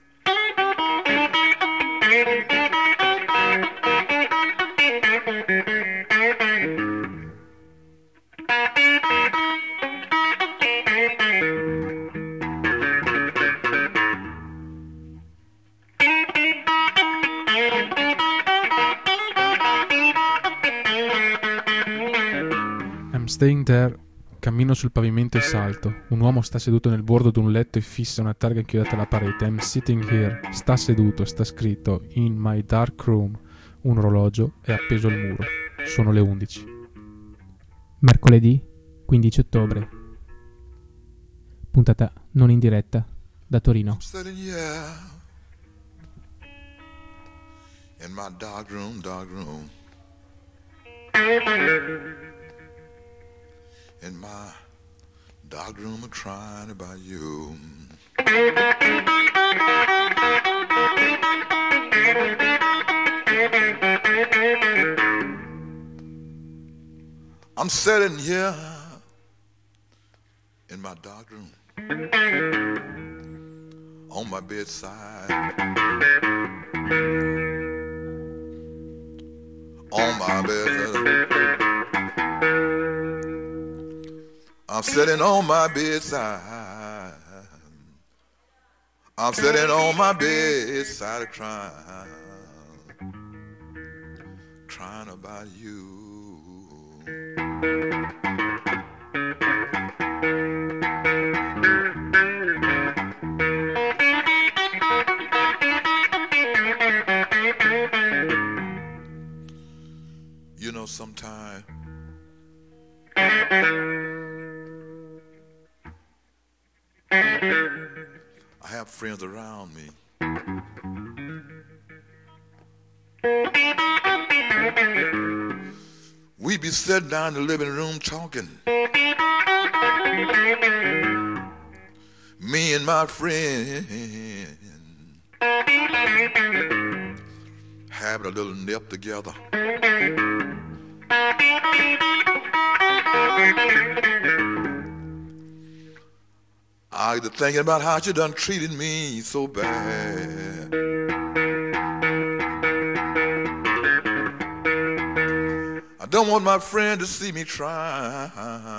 I'm staying there. Cammino sul pavimento e salto. Un uomo sta seduto nel bordo di un letto e fissa una targa inchiodata alla parete. I'm sitting here. Sta seduto, sta scritto in my dark room. Un orologio è appeso al muro. Sono le 11. Mercoledì 15 ottobre. Puntata non in diretta da Torino. I'm sitting here in my dark room. In my dark room, I'm crying about you. I'm sitting here in my dark room on my bedside, on my bed. I'm sitting on my bedside. I'm sitting on my bedside crying about you. You know, sometimes I have friends around me. We be sitting down in the living room talking. Me and my friend having a little nip together. I was thinking about how you done treated me so bad. I don't want my friend to see me try.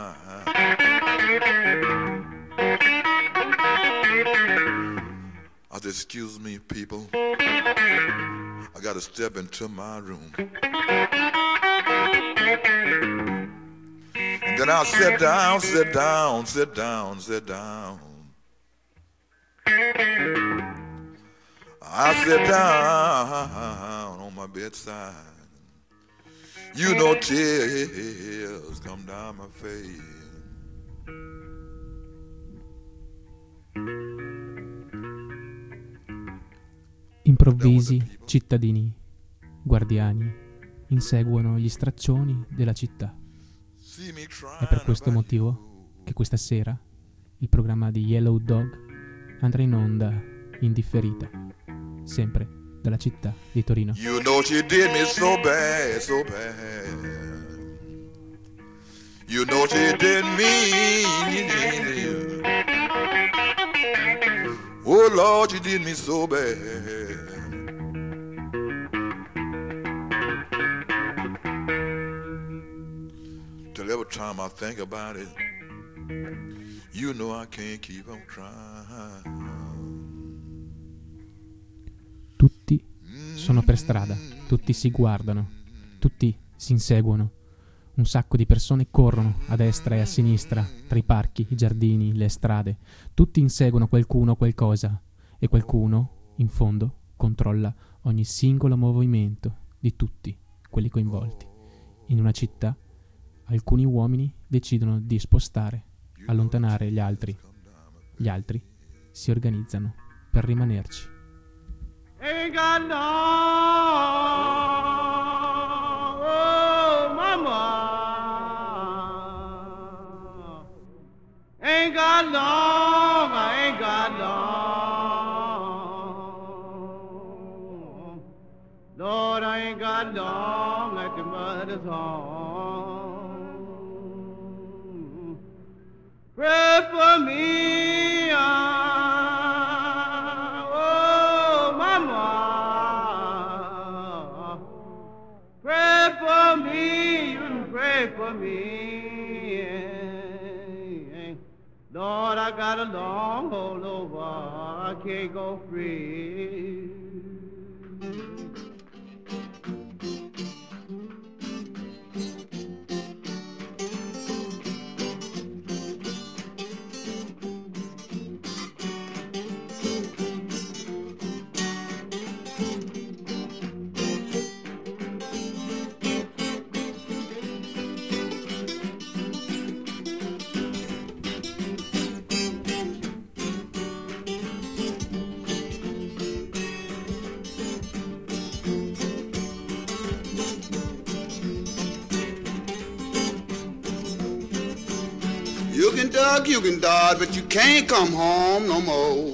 I said, excuse me, people. I got to step into my room. And then I'll sit down. I sit down on my bedside. You know, tears come down my face. Improvvisi cittadini, guardiani, inseguono gli straccioni della città. È per questo motivo che questa sera il programma di Yellow Dog andrà in onda in differita, sempre dalla città di Torino. You know she did me so bad, so bad. You know she did me. Oh Lord, you did me so bad. Till every time I think about it, you know I can't keep on crying. Tutti sono per strada, tutti si guardano, tutti si inseguono. Un sacco di persone corrono a destra e a sinistra, tra i parchi, i giardini, le strade. Tutti inseguono qualcuno o qualcosa, e qualcuno, in fondo, controlla ogni singolo movimento di tutti quelli coinvolti. In una città, alcuni uomini decidono di spostare, allontanare gli altri. Gli altri si organizzano per rimanerci. Ain't got long, oh mama. Ain't got long, I ain't got long. Lord, I ain't got long at the mother's home. Pray for me, oh. got a long hold over, I can't go free. You can dodge, but you can't come home no more.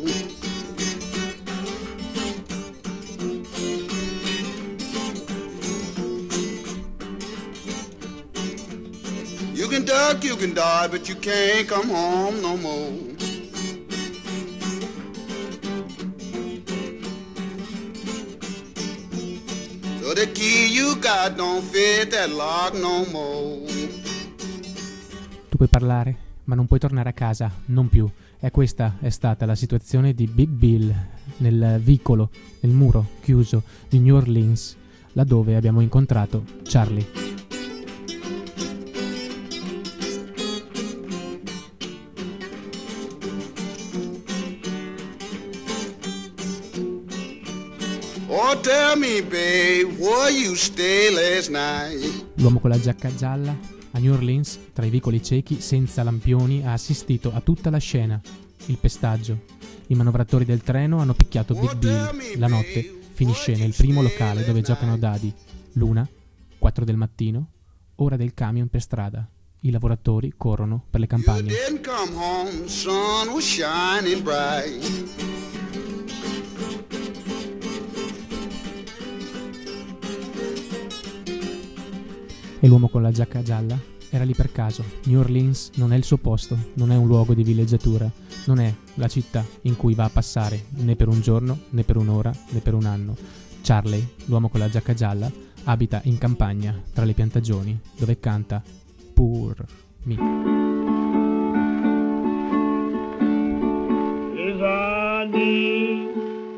You can duck, you can dodge, but you can't come home no more. So the key you got don't fit that lock no more. Tu puoi parlare, ma non puoi tornare a casa, non più. E questa è stata la situazione di Big Bill nel vicolo, nel muro chiuso di New Orleans, laddove abbiamo incontrato Charlie. Oh, tell me, babe, where you stay last night? L'uomo con la giacca gialla a New Orleans, tra i vicoli ciechi, senza lampioni, ha assistito a tutta la scena. Il pestaggio. I manovratori del treno hanno picchiato Big Bill. La notte finisce nel primo locale dove giocano dadi. L'una, 4 del mattino, ora del camion per strada. I lavoratori corrono per le campagne. You didn't come home, sun was shining bright. E l'uomo con la giacca gialla era lì per caso. New Orleans non è il suo posto, non è un luogo di villeggiatura, non è la città in cui va a passare né per un giorno, né per un'ora, né per un anno. Charlie, l'uomo con la giacca gialla, abita in campagna, tra le piantagioni, dove canta Pour Me. Is I need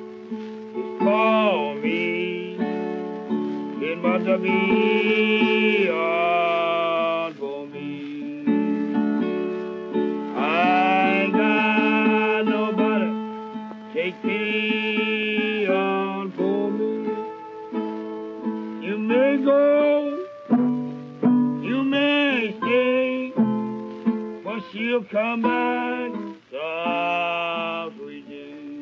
for me, it must be all for me. I ain't got nobody take pity on for me. You may go, you may stay, but she'll come back softly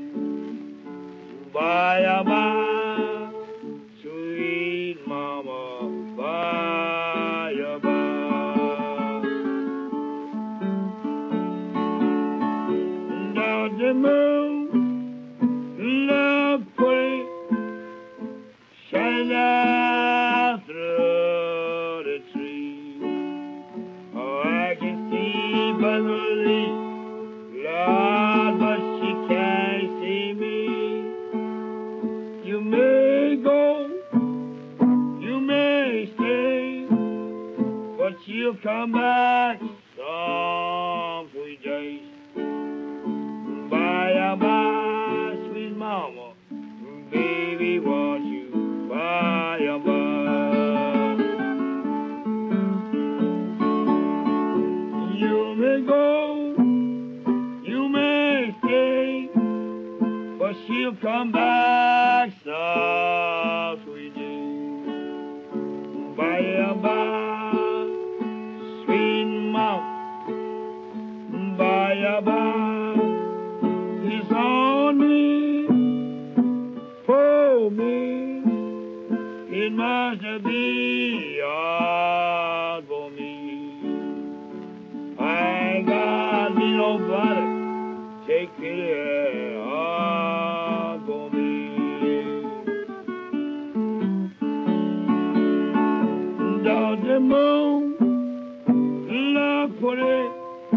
by bye, sweet mama, by bye. Down the moon, love play, shine out through the tree. Oh, I can see by the leaf, Lord, but she can't see me. You may go, you may stay, but you'll come back some sweet days. Bye, sweet mama, baby, won't you bye. You may go, you may stay, but she'll come back some sweet day. Bye, sweet mouth. Bye, it's on me, for me. It must be all for me. I ain't got me nobody take pity on for me. Down the moon, love for it,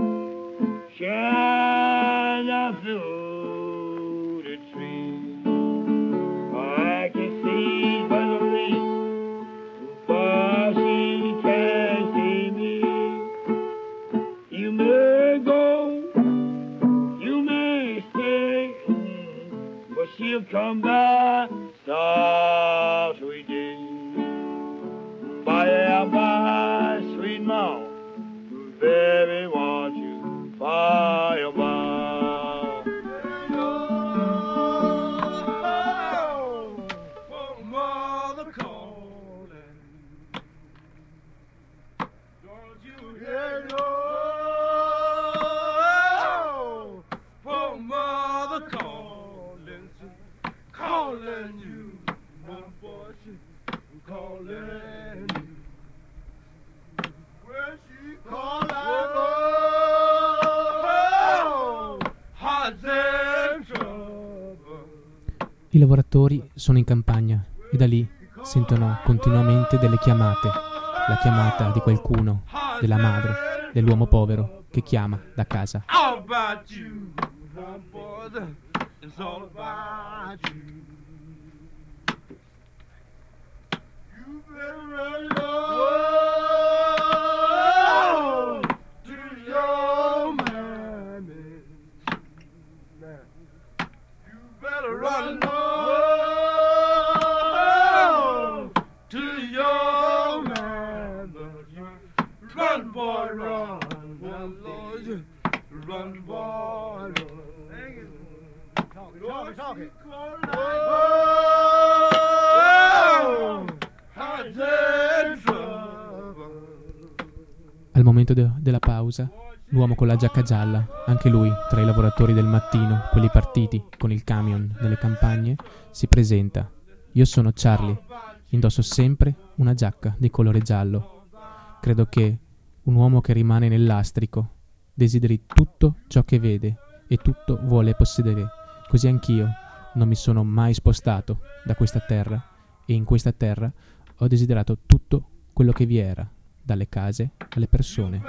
shine out through the trees. I can see by the leaf, but she can't see me. You may go, she'll come by, star sweet day. Bye, sweet mom, baby, want you fire by. For mother calling, don't you hear for mother calling you, my boy, she calling you. Where she calling, hearts and trouble. I lavoratori sono in campagna e da lì sentono continuamente delle chiamate, la chiamata di qualcuno, della madre, dell'uomo povero che chiama da casa. All about you, my boy, it's all about you. You better run low to your mammy. You better run low to your mammy. Run, boy, run, run, Lord, run, boy, run. Talking. Al momento della pausa, l'uomo con la giacca gialla, anche lui tra i lavoratori del mattino, quelli partiti con il camion nelle campagne, si presenta. Io sono Charlie, indosso sempre una giacca di colore giallo. Credo che un uomo che rimane nel lastrico desideri tutto ciò che vede e tutto vuole possedere. Così anch'io non mi sono mai spostato da questa terra e in questa terra ho desiderato tutto quello che vi era, dalle case alle persone.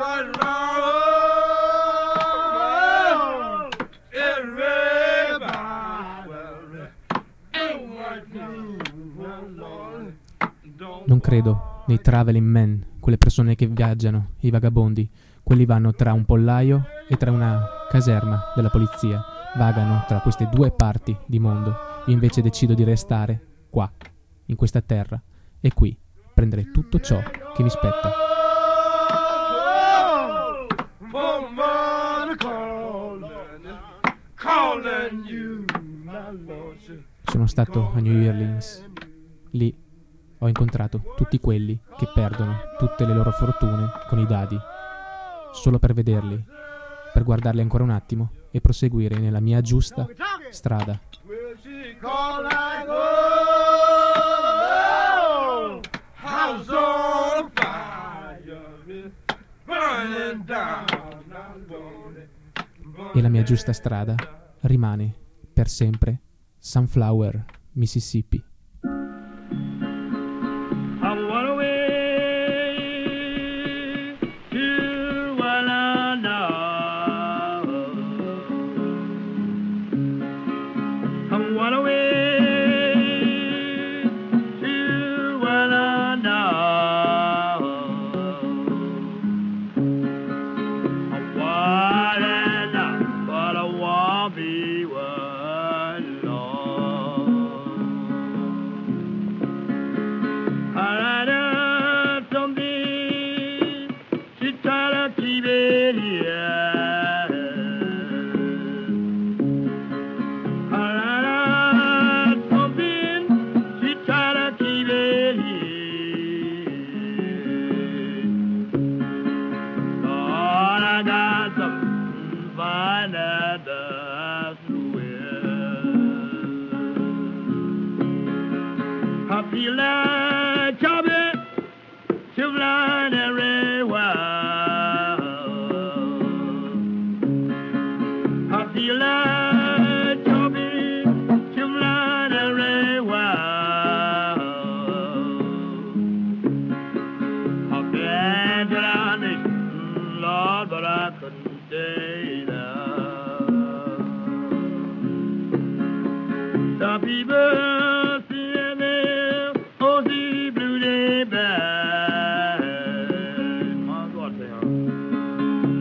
Non credo nei traveling men, quelle persone che viaggiano, i vagabondi. Quelli vanno tra un pollaio e tra una caserma della polizia. Vagano tra queste due parti di mondo. Io invece decido di restare qua, in questa terra, e qui prendere tutto ciò che mi spetta. Sono stato a New Orleans. Lì ho incontrato tutti quelli che perdono tutte le loro fortune con i dadi, solo per vederli, per guardarli ancora un attimo e proseguire nella mia giusta strada. E la mia giusta strada rimane per sempre Sunflower, Mississippi.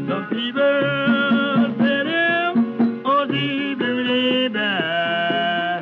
People say them, oh, the blue bad.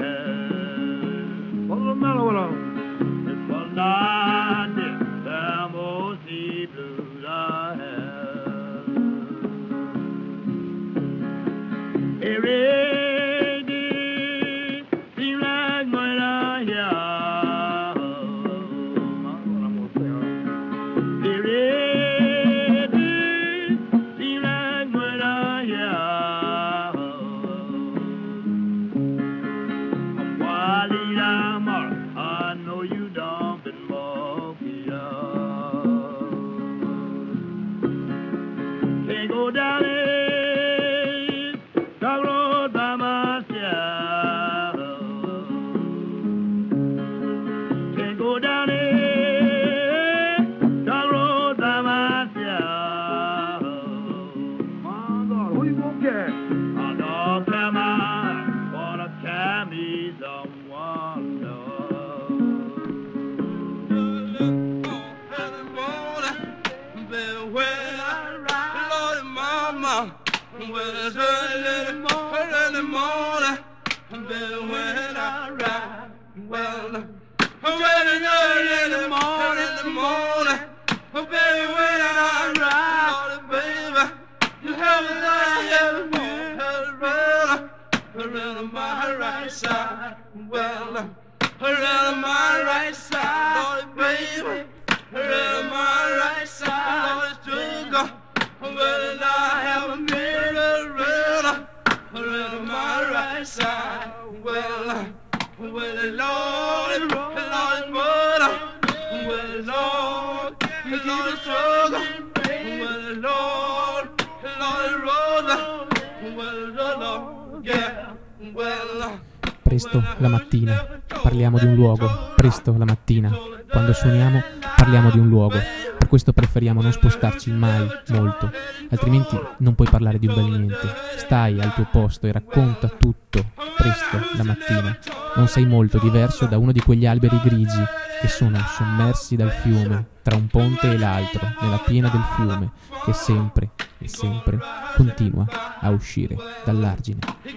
Presto la mattina parliamo di un luogo, presto la mattina quando suoniamo parliamo di un luogo, per questo preferiamo non spostarci mai molto, altrimenti non puoi parlare di un bel niente, stai al tuo posto e racconta tutto, presto la mattina, non sei molto diverso da uno di quegli alberi grigi che sono sommersi dal fiume, tra un ponte e l'altro, nella piena del fiume, che sempre e sempre continua a uscire dall'argine.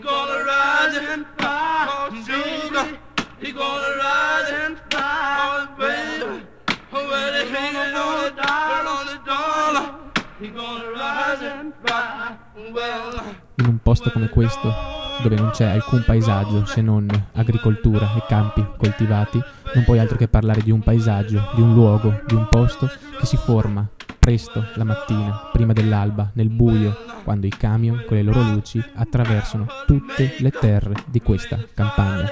In un posto come questo, dove non c'è alcun paesaggio se non agricoltura e campi coltivati, non puoi altro che parlare di un paesaggio, di un luogo, di un posto che si forma presto la mattina, prima dell'alba, nel buio, quando i camion con le loro luci attraversano tutte le terre di questa campagna.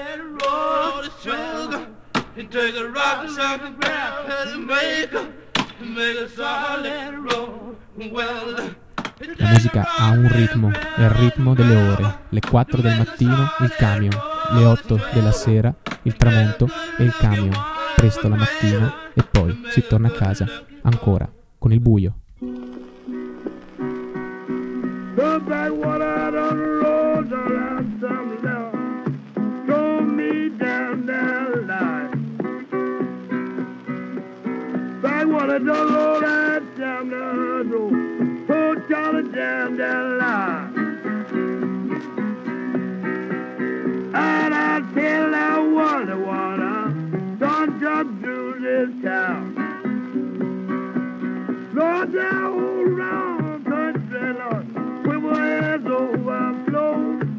La musica ha un ritmo, è il ritmo delle ore, le 4 del mattino il camion, le 8 della sera il tramonto e il camion, presto la mattina e poi si torna a casa ancora con il buio. And I tell I water, don't jump through this town. Lord, that whole round country, Lord, with my hands overflow.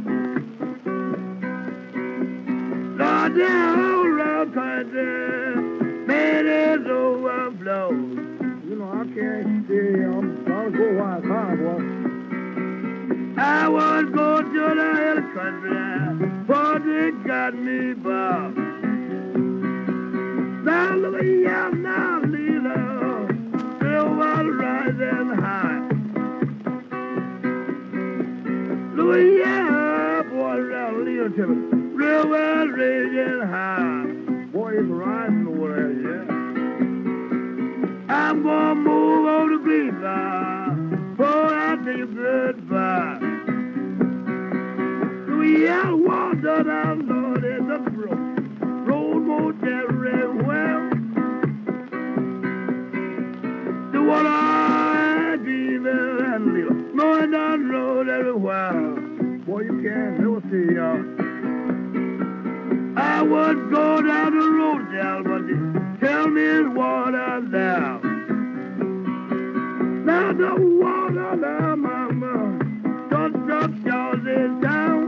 Lord, that whole round country, man, is overflow. You know, I can't stay, I'll go while it's hard, boy. I was going to the hill country, but it got me bound. Now look at you now, Lila, silver rising high. Look at you, boy, around Lila, river raging high. Boy, it's rising over there, yeah. I'm gonna move on to Greenville, before I tell you goodbye. Yeah, water down, Lord, is a brook. Road won't very well. The water I be there and live. Going down the road everywhere. Boy, you can't never see, y'all. I would go down the road there, but they tell me it's water there. Now the water there, mama, don't drop yours is down.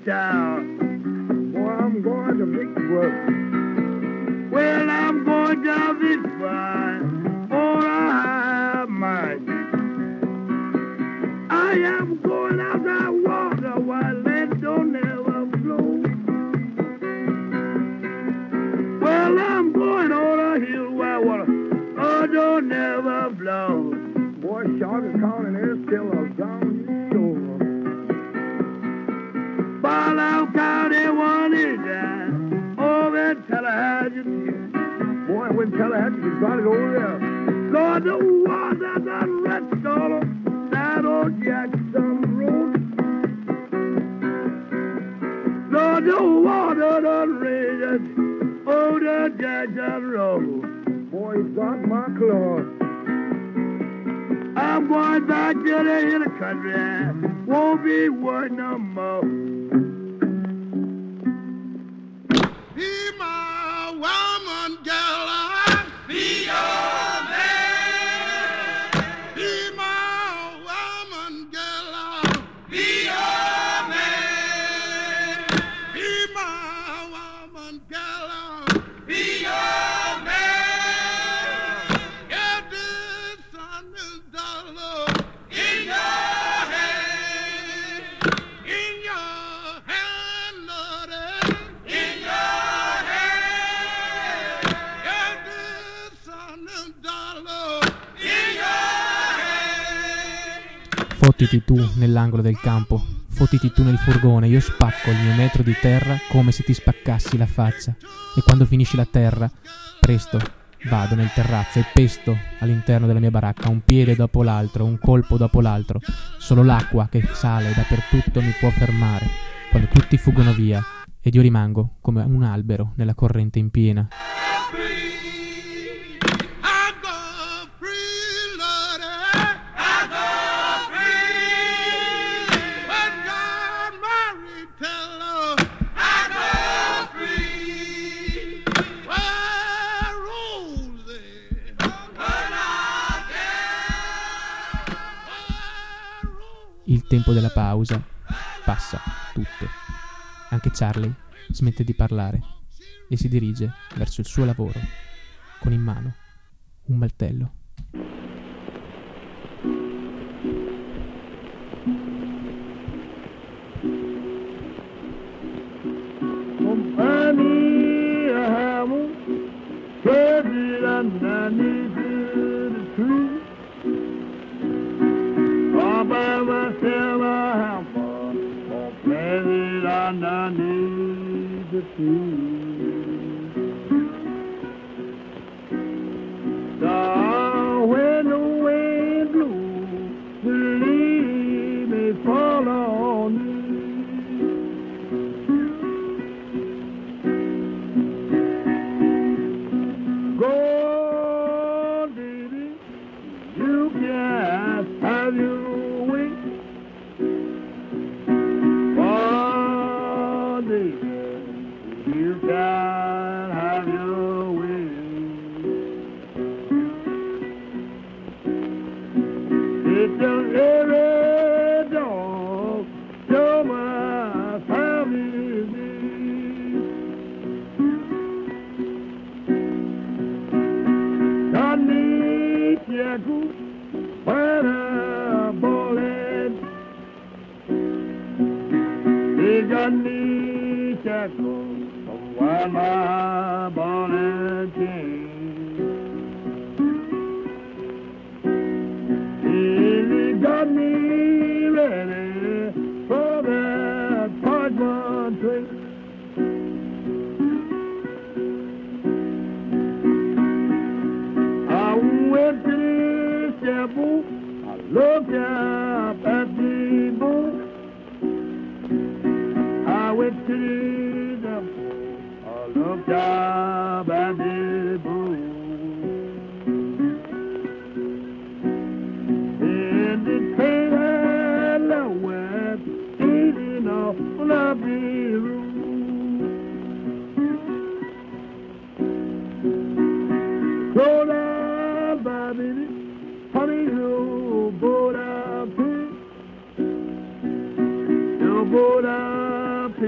town. Boy, I'm going to Vicksburg. Well, I'm going to Vicksburg. For I have mine. I am going out that water while land don't never flow. Well, I'm going on a hill where water don't never flow. Boy, Charlotte County is still a down shore. Barlow County one is down over in Tallahatchie. Boy, when Tallahatchie got it over there. Lord, the water that red dollar. That old Jackson Road. Lord, the water done rages over the Jackson Road. Boy, he's got my claws. I'm going back to the hill country. Won't be worth no more. Be my woman, girl. Be your man. Be my woman, girl. Be your man. Be my woman, girl. Be your man. Get this $100 in your hand. In your hand, Lordy. In your hand. Get this $100 in your hand. Fottiti tu nell'angolo del campo, fottiti tu nel furgone, io spacco il mio metro di terra come se ti spaccassi la faccia. E quando finisci la terra, presto vado nel terrazzo e pesto all'interno della mia baracca un piede dopo l'altro, un colpo dopo l'altro. Solo l'acqua che sale dappertutto mi può fermare quando tutti fuggono via ed io rimango come un albero nella corrente in piena. I go free, Lordy. I go free. When God married Taylor, I go free. Where Rosie, Il tempo della pausa passa tutto. Anche Charlie smette di parlare e si dirige verso il suo lavoro con in mano un martello. Company a hammer, carried underneath the tree. All by myself a hammer, carried underneath the tree. So when the wind blew, the leaves may fall on me. Go, baby, you can have your way. Oh, baby, you can have your way. It's a every dog, so my family. Yaku, para bolet. Igani Yaku, wama bolet. Igani ready for that Parkman trip. I went to the temple, I looked up at the book. I went to the temple, I looked up at the book. In the pain and I went eating off the room. So down, baby, honey, you go down, you go down,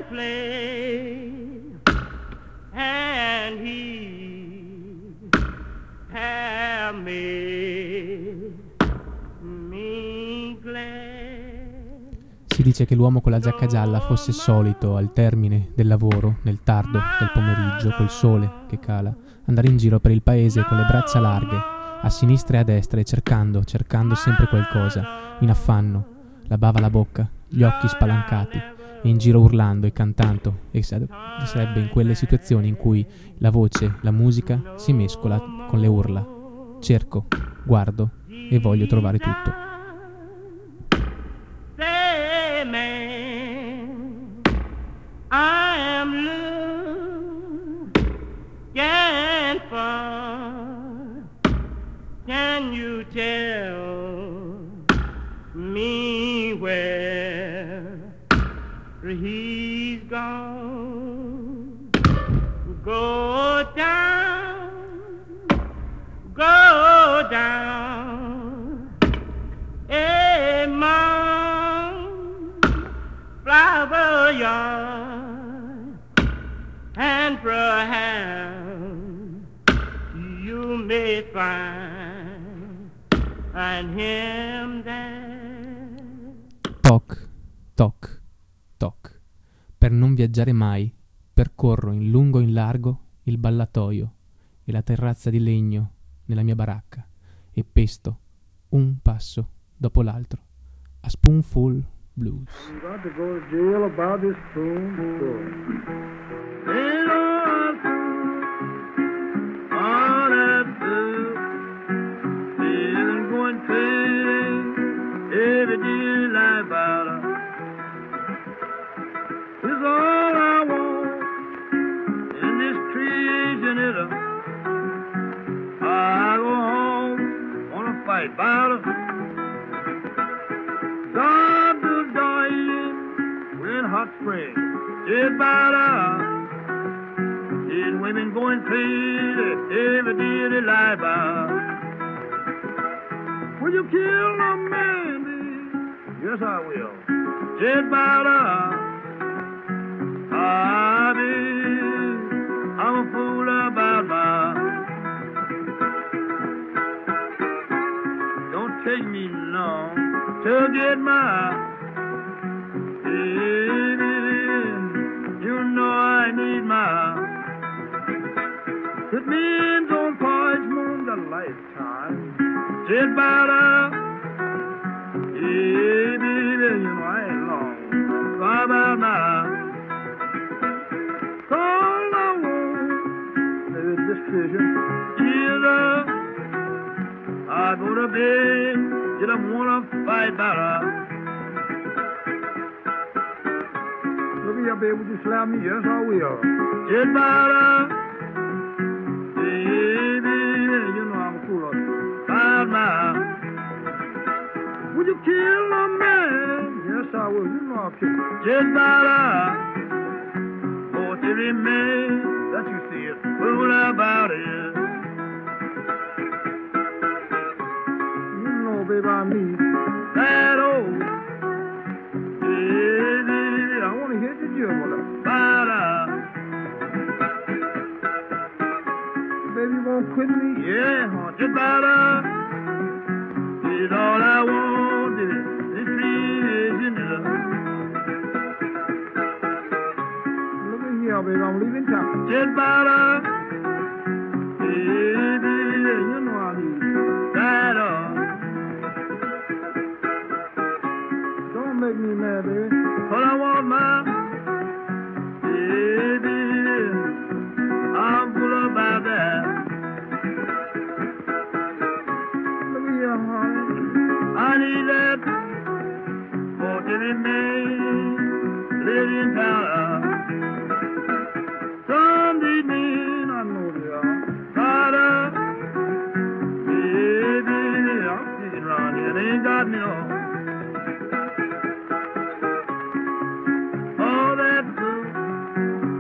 play, and he have made me glad. Si dice che l'uomo con la giacca gialla fosse solito, al termine del lavoro, nel tardo del pomeriggio, col sole che cala, andare in giro per il paese con le braccia larghe, a sinistra e a destra, e cercando sempre qualcosa, in affanno, la bava alla bocca, gli occhi spalancati, e in giro urlando e cantando, e sarebbe in quelle situazioni in cui la voce, la musica, si mescola con le urla. Cerco, guardo e voglio trovare tutto. Say, man, I am looking for. Can you tell me where he's gone? Go down, among flower yard, and perhaps you may find him there. Toc, toc, toc. Per non viaggiare mai, percorro in lungo e in largo il ballatoio e la terrazza di legno nella mia baracca e pesto un passo dopo l'altro a Spoonful Blues. I'm got to go to jail about this spoonful. All that blue isn't going crazy every day like about is all I want in this creation. I go home, wanna fight about it. God to dying, we're in hot spring. It's about these women going crazy every day they lie about. Will you kill a man, baby? Yes, I will. It's about I'm a fool about my. Don't take me long to get my. You know I need my. It means on Porridge Moon the lifetime. Just about baby, you know I ain't long. So about my. All I want is this vision. Either I go to bed, you don't wanna fight about Look here, baby, would you slap me? Yes, I will. Just about baby, you know I'm a fool about my. Would you kill a man? Yes, I will. You know I'll kill him. Just about every man that you see is fool about it. You know, baby, I need that old. Baby, I want to hit the juggle about Baby, you won't quit me? Yeah, just about is all I want. This creation is. Yeah, baby, I'm leaving town. Just about baby, you know I need that Don't make me mad, baby. But I want my baby. I'm full about that. Look here, honey. I need that for every man living in town. Sunday men, I know they are. Father, baby, I'm sitting around here. They ain't got me on. All that blue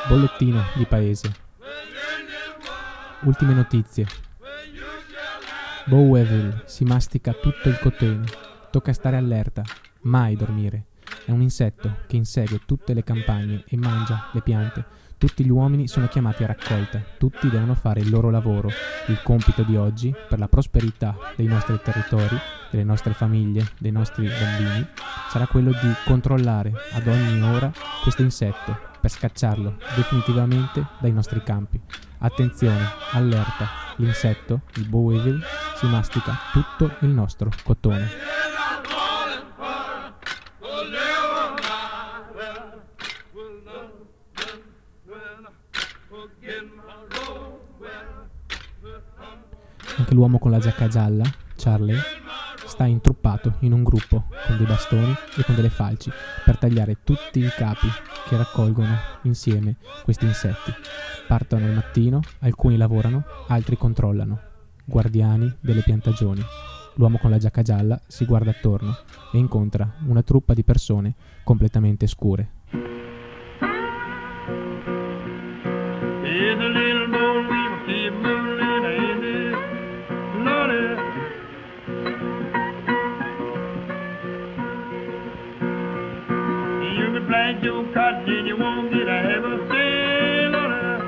Bollettino di paese. Ultime notizie. Boweville si mastica tutto il cotone. Tocca stare allerta, mai dormire. È un insetto che insegue tutte le campagne e mangia le piante. Tutti gli uomini sono chiamati a raccolta, tutti devono fare il loro lavoro. Il compito di oggi, per la prosperità dei nostri territori, delle nostre famiglie, dei nostri bambini, sarà quello di controllare ad ogni ora questo insetto per scacciarlo definitivamente dai nostri campi. Attenzione, allerta, l'insetto, il Boweville, si mastica tutto il nostro cotone. Anche l'uomo con la giacca gialla, Charlie, sta intruppato in un gruppo con dei bastoni e con delle falci per tagliare tutti i capi che raccolgono insieme questi insetti. Partono al mattino, alcuni lavorano, altri controllano. Guardiani delle piantagioni. L'uomo con la giacca gialla si guarda attorno e incontra una truppa di persone completamente scure. Plant your cotton and you won't get a half a sale on it.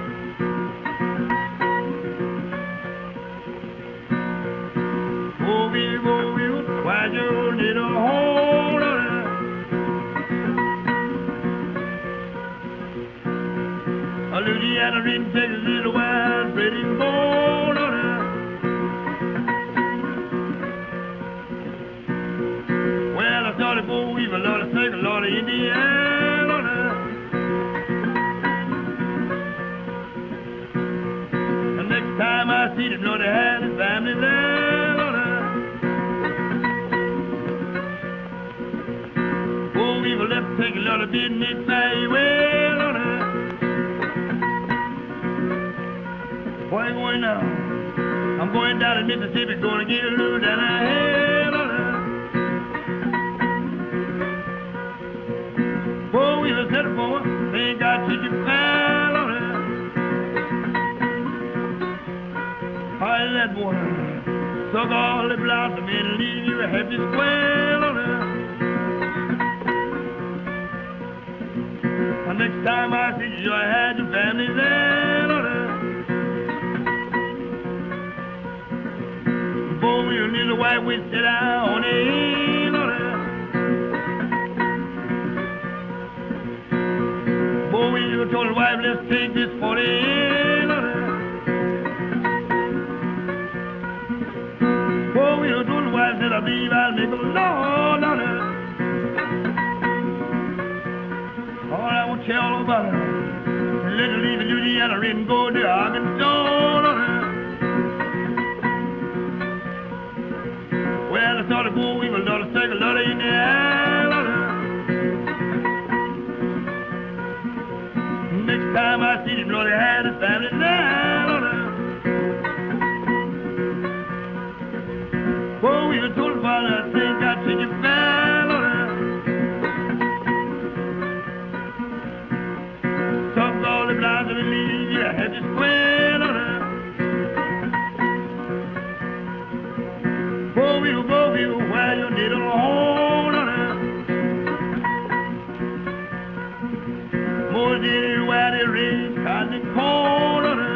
Go, why you need a hold on it? A Louisiana reading Texas little wine, pretty bold on it. Well, I thought it boy weave a lot of sick, a lot of Indiana. Time I see the bloody had his family there on her. Oh, we will left take a lot of business very well on her. Why going now? I'm going down to Mississippi, gonna get a little down the hell on her. Oh, we will set for her, they ain't got chicken pie on her. I let water suck all the blossom and leave you a happy square on her. And next time I see you, I had your family there on her. Boy, your little white witch sit down on the hill on her. Boy, you told the wife, let's take this for the hill on her. I said, I believe I'll make a Lord on her. All I want to tell all about her. Let her leave in Louisiana and go to Arkansas on her. Well, I thought of boy, we were a lot of sick, a lot of Indiana on her. Next time I see him, Lord, he had his family down on her. Oh, we were told about I think I think you fell on her. Talk all the blinds and leave you, I had to square on her. Oh, we will go, we will wear your needle hold on her. More than you wear the ring, cotton and cold on her.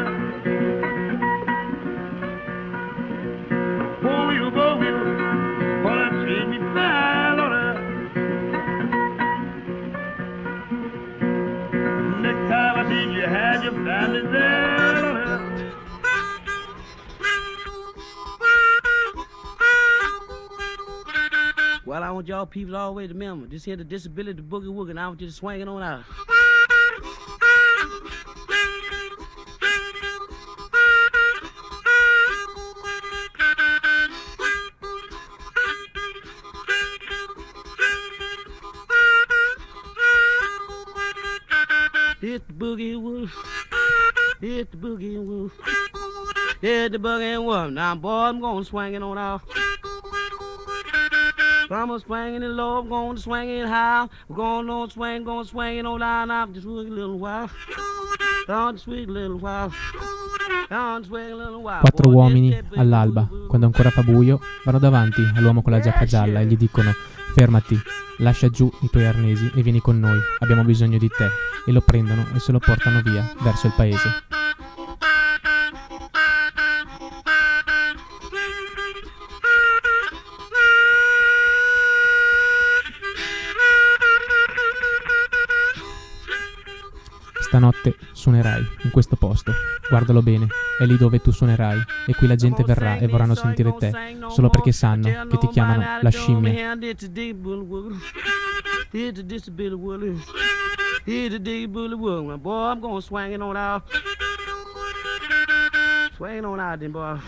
Well, I want y'all people always to remember, this here the disability boogie woogie, and I want you to swing it on out. Hit the boogie woogie, hit the boogie woogie, hit the boogie woogie. Now, boy, I'm gonna swing it on out. I'm gonna swing it low, I'm gonna swing it high. We're gonna swing it on down now, just a little while. Quattro uomini all'alba, quando ancora fa buio, vanno davanti all'uomo con la giacca gialla e gli dicono: fermati, lascia giù i tuoi arnesi e vieni con noi, abbiamo bisogno di te. E lo prendono e se lo portano via verso il paese. Stanotte suonerai in questo posto, guardalo bene, è lì dove tu suonerai e qui la gente verrà e vorranno sentire te, solo perché sanno che ti chiamano la scimmia. Swing on out then, boy.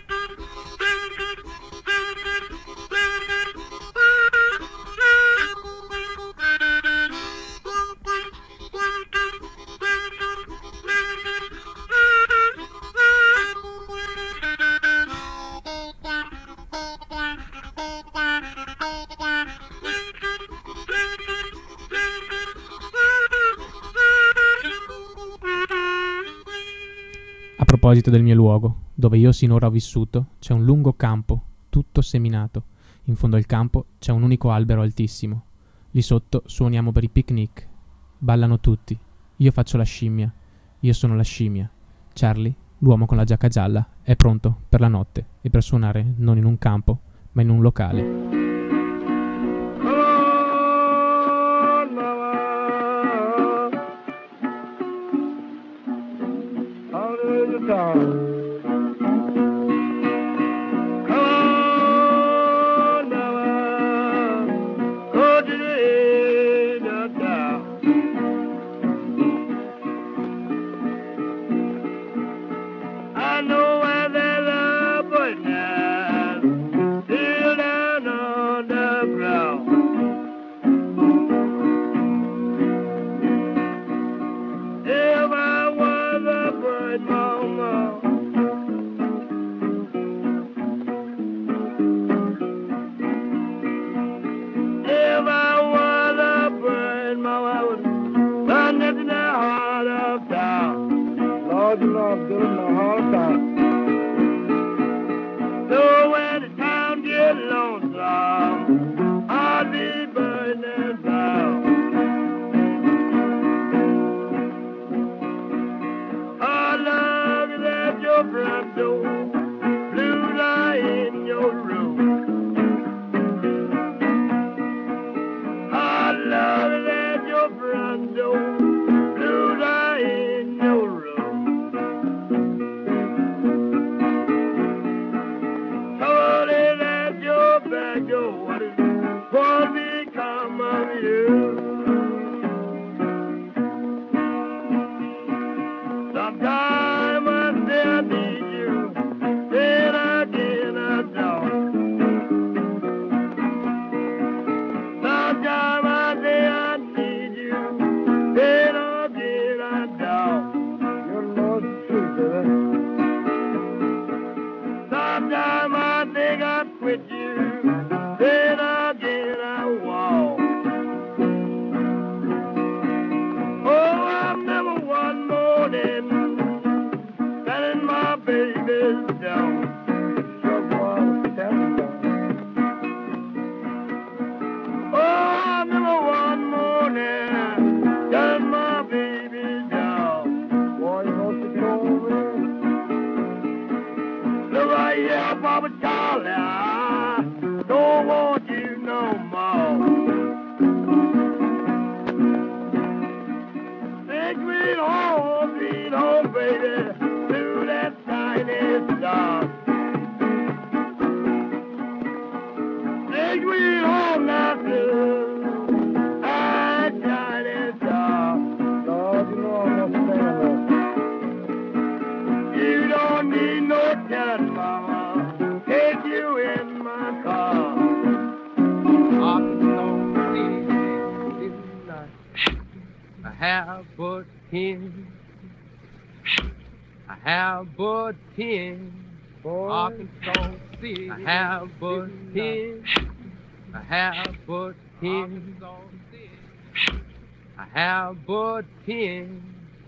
A proposito del mio luogo, dove io sinora ho vissuto, c'è un lungo campo, tutto seminato. In fondo al campo c'è un unico albero altissimo. Lì sotto suoniamo per i picnic. Ballano tutti. Io faccio la scimmia. Io sono la scimmia. Charlie, l'uomo con la giacca gialla, è pronto per la notte e per suonare non in un campo, ma in un locale.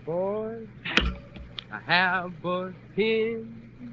boys, I have but 10.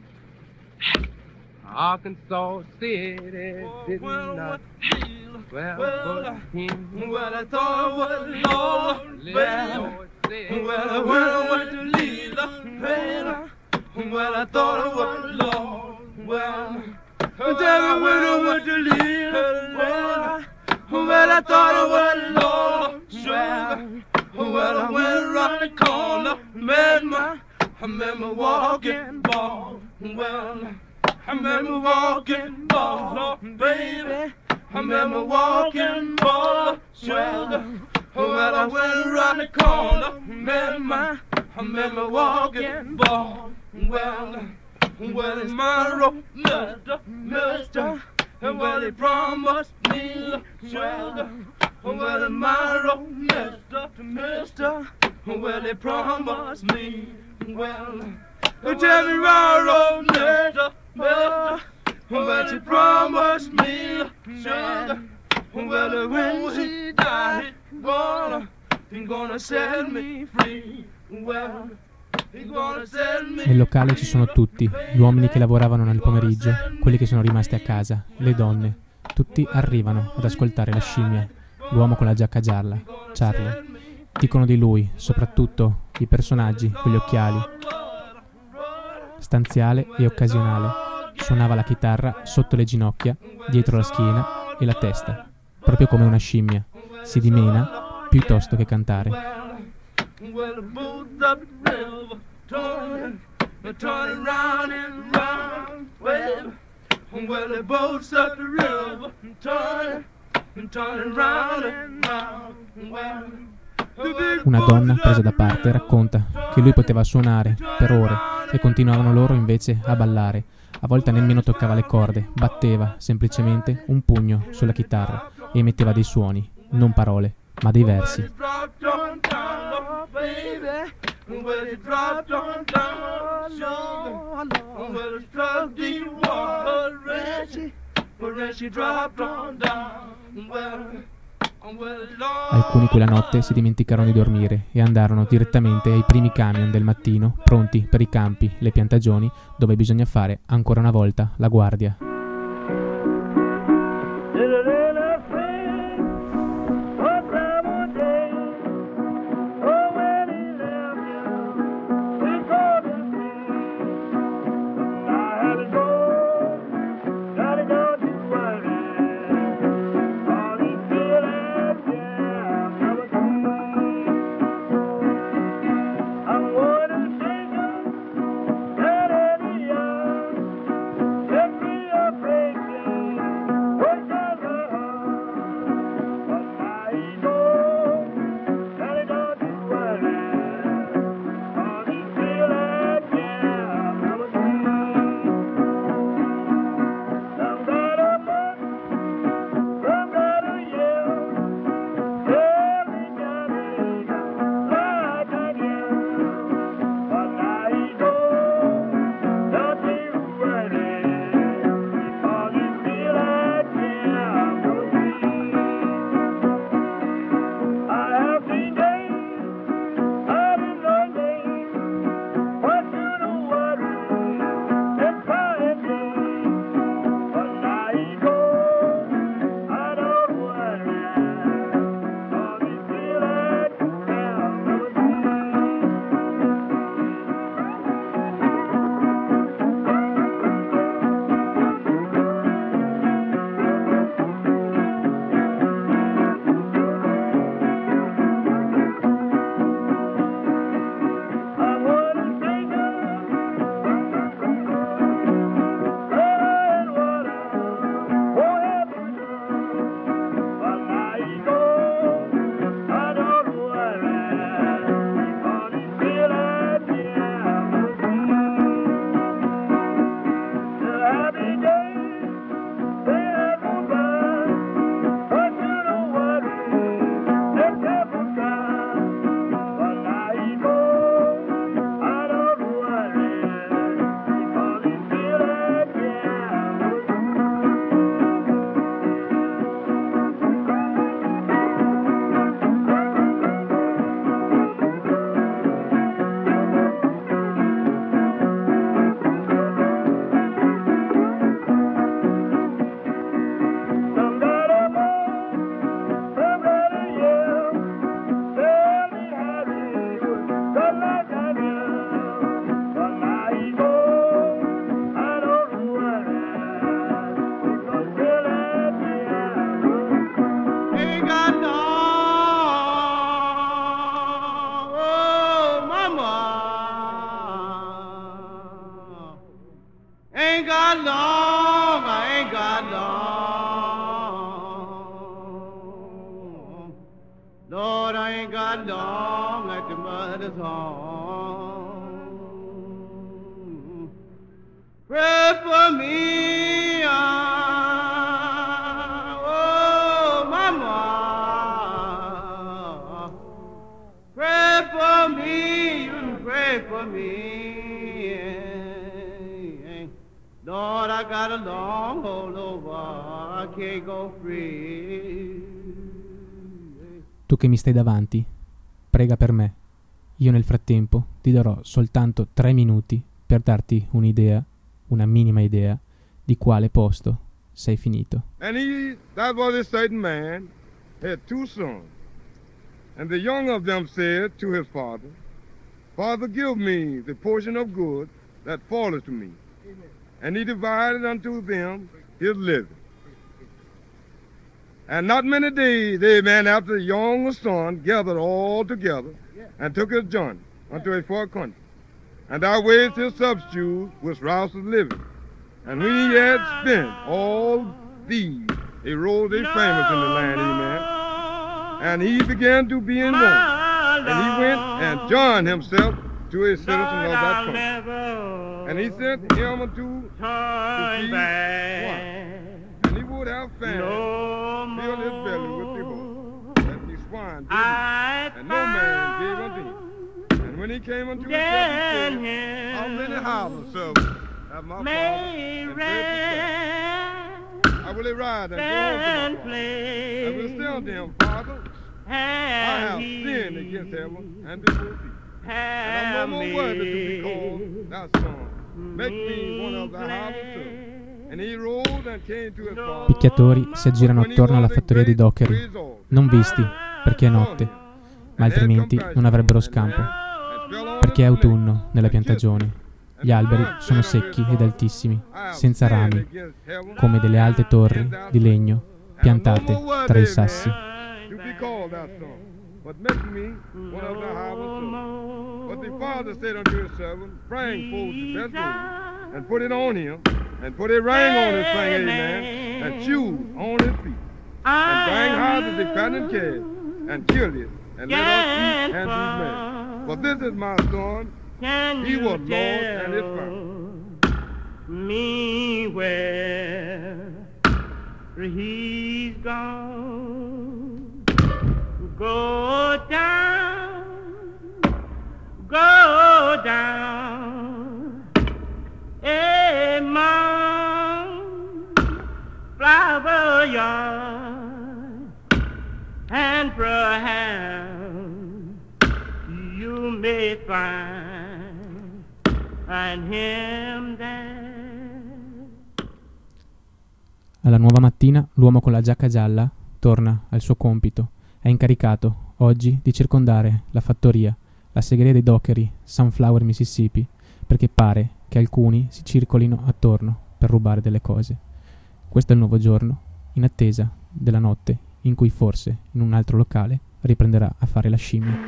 Arkansas City did not. Well, I thought I was lost. Well, I went to Lila. Well, I thought I was lost. Well, tell me when I went to Lila. Well, I thought I was lost. Well, I went around the corner, met my walking ball. Well, I met my walking ball, baby. I met my walking ball. Well, I went around the corner, met my walking ball. Well, it's my road, mister. Well, he promised me shelter. Well, it's my road, mister. Well, he promised me. Well, tell me my road, mister. Well, she promised me shelter. Well, when she died, he's gonna set me free. Well, he's gonna set me free. Nel locale ci sono tutti, gli uomini che lavoravano nel pomeriggio, quelli che sono rimasti a casa, le donne. Tutti arrivano ad ascoltare la scimmia, l'uomo con la giacca gialla, Charlie. Dicono di lui, soprattutto i personaggi con gli occhiali. Stanziale e occasionale. Suonava la chitarra sotto le ginocchia, dietro la schiena e la testa, proprio come una scimmia. Si dimena piuttosto che cantare. Una donna presa da parte racconta che lui poteva suonare per ore e continuavano loro invece a ballare. A volte nemmeno toccava le corde, batteva semplicemente un pugno sulla chitarra e emetteva dei suoni, non parole, ma dei versi. Alcuni quella notte si dimenticarono di dormire e andarono direttamente ai primi camion del mattino, pronti per i campi, le piantagioni, dove bisogna fare ancora una volta la guardia. Let me up Lord, I ain't got long at the mother's home. Pray for me, oh mama. Pray for me, you can pray for me. Lord, I got a long holdover, I can't go free. Tu che mi stai davanti, prega per me. Io nel frattempo ti darò soltanto 3 minuti per darti un'idea, una minima idea, di quale posto sei finito. And that was a certain man, had 2 sons. And the young of them said to his father, Father, give me the portion of good that falleth to me. Amen. And he divided unto them his living. And not many days, amen, after the younger son gathered all together and took his journey unto a far country. And thou ways his substitute was rouseless living. And when he had spent all these, he rose a famous in the land, amen. And he began to be in want. And he went and joined himself to a citizen of that country. And he sent him unto to feed swine. And he would have fed, filled his belly with the bull, that the swine did eat, and no man gave unto him. And when he came unto himself, he said, How many houses servants have my father and I will arise and go home to my father, and will say unto him, Father, I have sinned against heaven and before thee, and I'm no more worthy to be called thy son. Make me one of thy houses servants. And he rose and came to his father. Picchiatori si aggirano attorno alla fattoria di Dockery, non visti perché è notte, ma altrimenti non avrebbero scampo, perché è autunno nella piantagione. Gli alberi sono secchi ed altissimi, senza rami, come delle alte torri di legno piantate tra i sassi. But the father said unto his servant, Bring forth the best robe, and put it on him, and put a ring on his finger, amen, and shoes on his feet, and bring hither the fattened calf, and kill it, and let us eat and be merry. For this is my son, he was lost and is found. Me where he's gone, go down, among flower yard, and perhaps you may find him there. Alla nuova mattina l'uomo con la giacca gialla torna al suo compito. È incaricato oggi di circondare la fattoria, la segheria dei Dockery, Sunflower, Mississippi, perché pare che alcuni si circolino attorno per rubare delle cose. Questo è il nuovo giorno, in attesa della notte in cui forse in un altro locale riprenderà a fare la scimmia.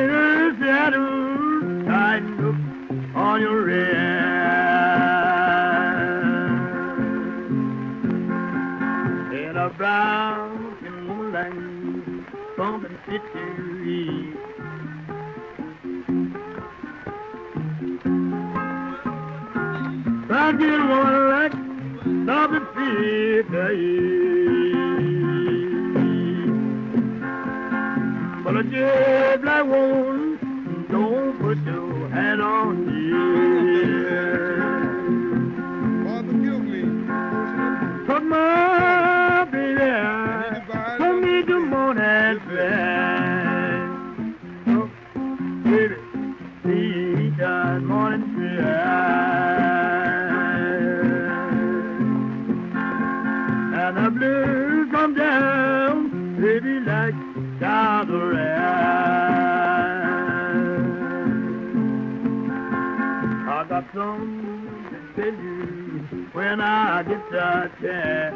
On your head. get to eat. I get one like stop and feed to eat. But a jet black one, don't put your hat on yet. Father, give me. Put my baby, put me to moon and fast. Oh, baby, see that morning fast. And the blues come down, baby, like stars around. I got something to tell you when I get the chance.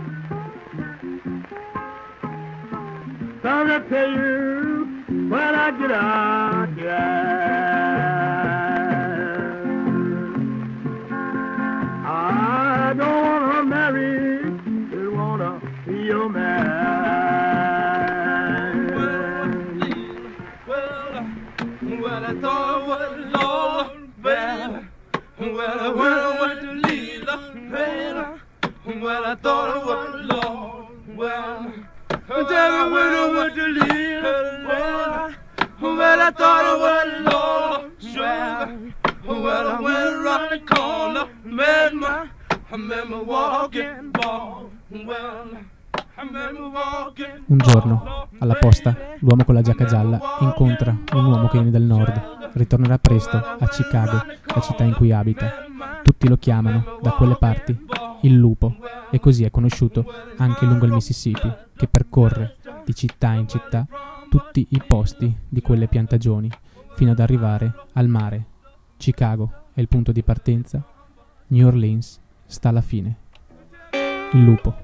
Something to tell you when I get a chance. I don't wanna marry, just wanna be your man. Well, I thought I was Lord, well, I went to Lila, well, I thought I was Lord, well, I went to Lila, well, I thought I was Lord, well, I went around the corner, met my walking ball, well, I remember walking. Un giorno, alla posta, l'uomo con la giacca gialla incontra un uomo che viene dal nord. Ritornerà presto a Chicago, la città in cui abita. Tutti lo chiamano, da quelle parti, il lupo, e così è conosciuto anche lungo il Mississippi, che percorre di città in città tutti i posti di quelle piantagioni, fino ad arrivare al mare. Chicago è il punto di partenza, New Orleans sta alla fine. Il lupo.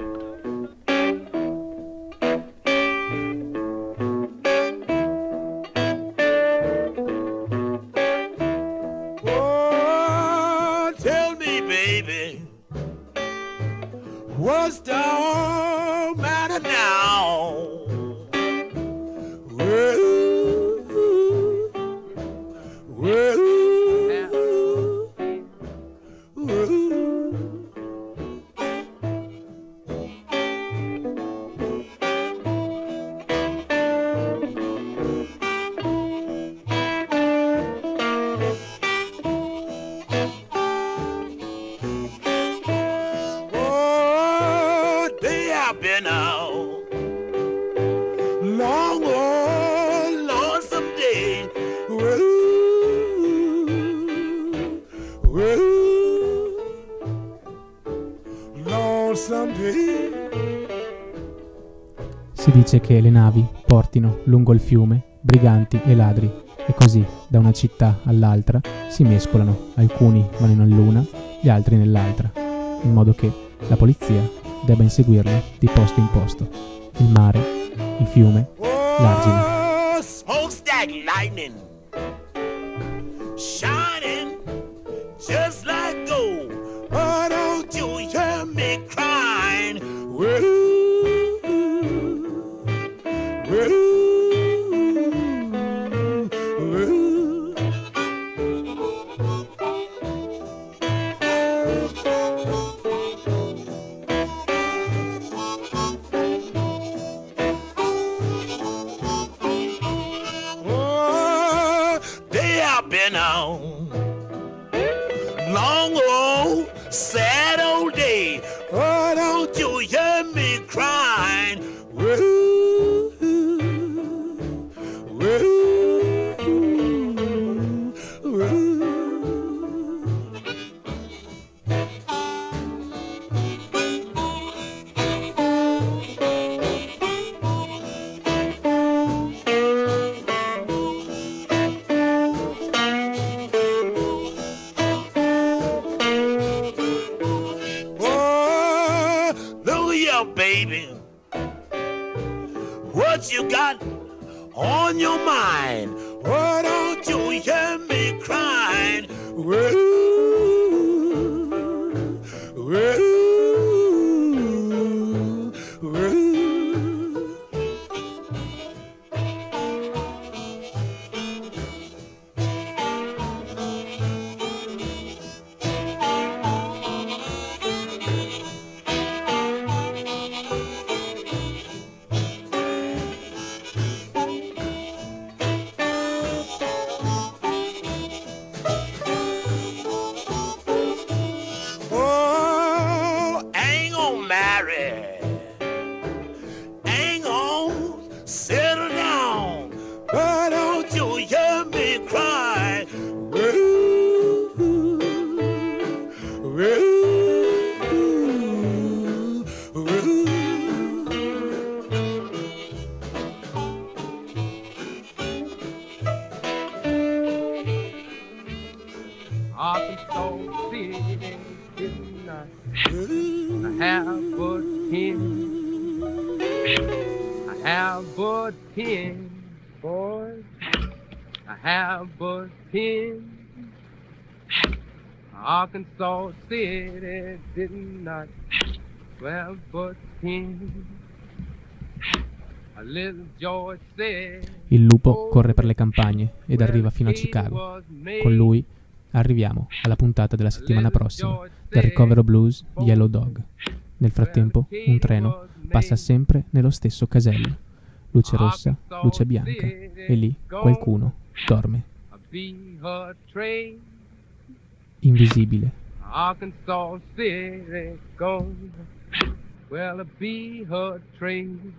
What's the old matter now? Been out long, oh, lonesome day. Lonesome day. Si dice che le navi portino lungo il fiume briganti e ladri, e così da una città all'altra si mescolano. Alcuni vanno in un'una, gli altri nell'altra, in modo che la polizia debba inseguirli di posto in posto. Il mare, il fiume, l'argine. Smokestack lightning shining just like gold. Why don't you hear me crying? Been on long old sad old day. Why don't you hear me crying? Baby, what you got on your mind? Why don't you hear me crying? Arkansas City did not have but 10. I have but 10 boys. I have but 10. Arkansas City did not have but 10. A little George said, Il lupo corre per le campagne ed arriva fino a Chicago. Con lui arriviamo alla puntata della settimana prossima del ricovero blues di Yellow Dog. Nel frattempo un treno passa sempre nello stesso casello. Luce rossa, luce bianca, e lì qualcuno dorme. Invisibile. Arkansas City gone, well, a be her train.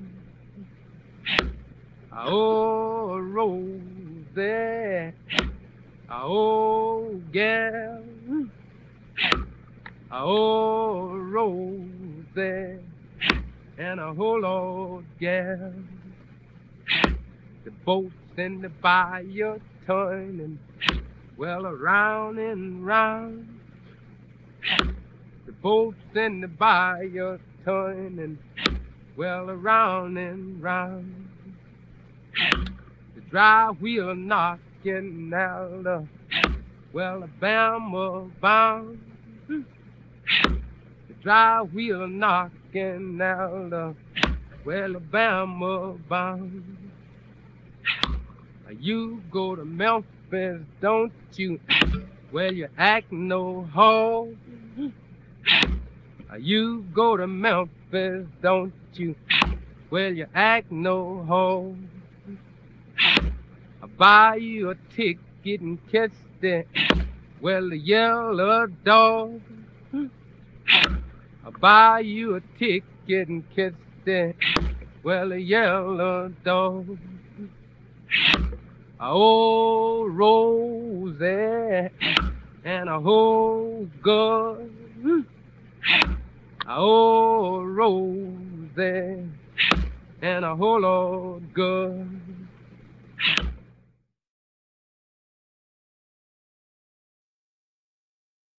Oh, Rosie, oh, gal, oh, Rosie, and a whole old gal. The boats in the bayou turning, well, around and round. The boats in the bayou turning, well, around and round. The dry wheel knocking out, well, Alabama bound. The dry wheel knocking out, well, Alabama bound. You go to Memphis, don't you? Well, you act no hoe. You go to Memphis, don't you? Well, you act no hoe. I buy you a ticket and catch the, well, the yellow dog. I buy you a ticket and catch the, well, the yellow dog. Oh, Rosie and a whole girl. Oh, Rosie and a whole old girl.